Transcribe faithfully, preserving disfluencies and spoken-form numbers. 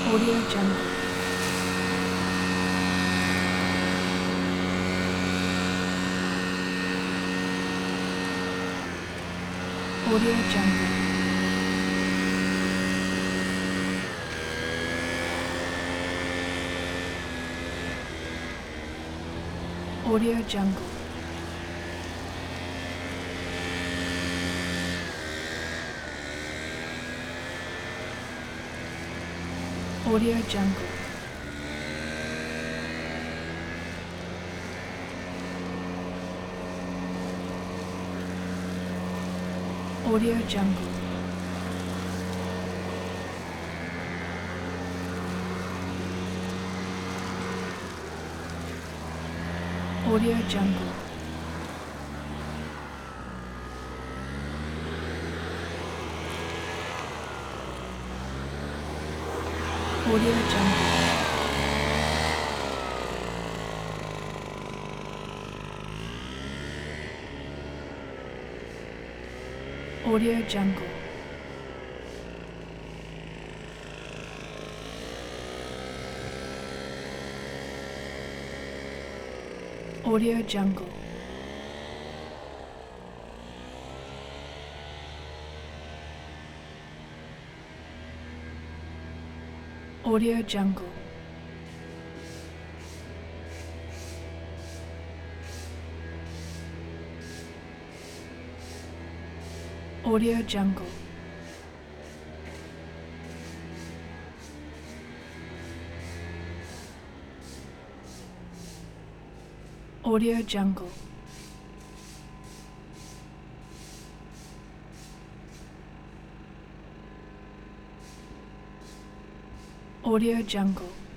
Audio Jungle. Audio Jungle. Audio Jungle. Audio Jungle. Audio Jungle. Audio Jungle. Audio Jungle. Audio Jungle. Audio Jungle. Audio Jungle. Audio Jungle. Audio Jungle. Audio Jungle.